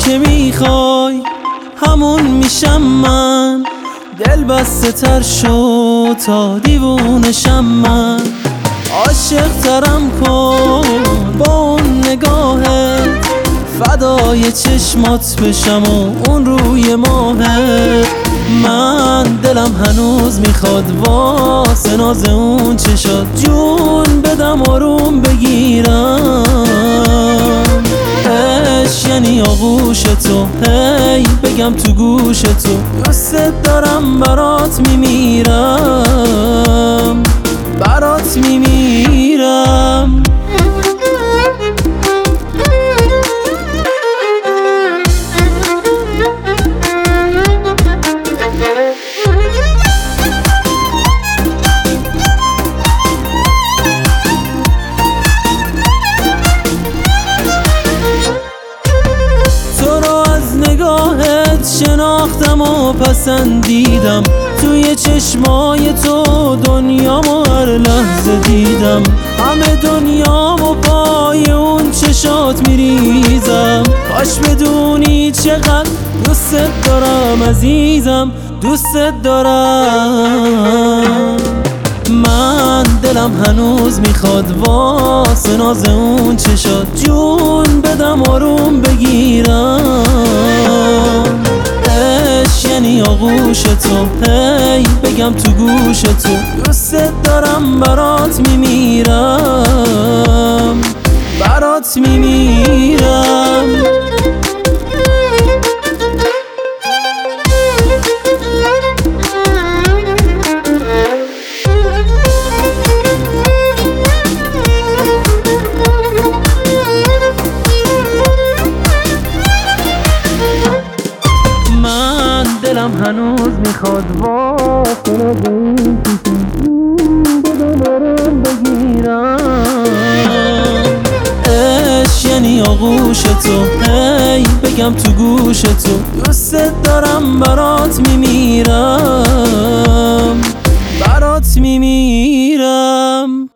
که میخوای همون میشم من، دل بسته تر شد تا دیوونشم من. عاشق ترم کن با اون نگاهت، فدای چشمات بشم و اون روی ماهت. من دلم هنوز میخواد واسه ناز اون چشات جون بدم آروم بگیرم. عشق یعنی آغوش تو، هی بگم تو گوش تو دوست دارم، برات میمیرم، برات میمیرم. شناختم و پسندیدم، توی چشمای تو دنیامو هر لحظه دیدم. همه دنیامو پای اون چشات میریزم، کاش بدونی چقدر دوست دارم عزیزم، دوست دارم. من دلم هنوز میخواد واسه ناز اون چشات جون بدم آروم بگیرم. عشق یعنی آغوش تو، هی بگم تو گوش تو دوست دارم، برات میمیرم، برات میمیرم. دلم هنوز میخواد واسه ناز این چشم بدم آروم بگیرم. عشق یعنی آغوش تو، هی بگم تو گوش تو دوست دارم، برات میمیرم، برات میمیرم.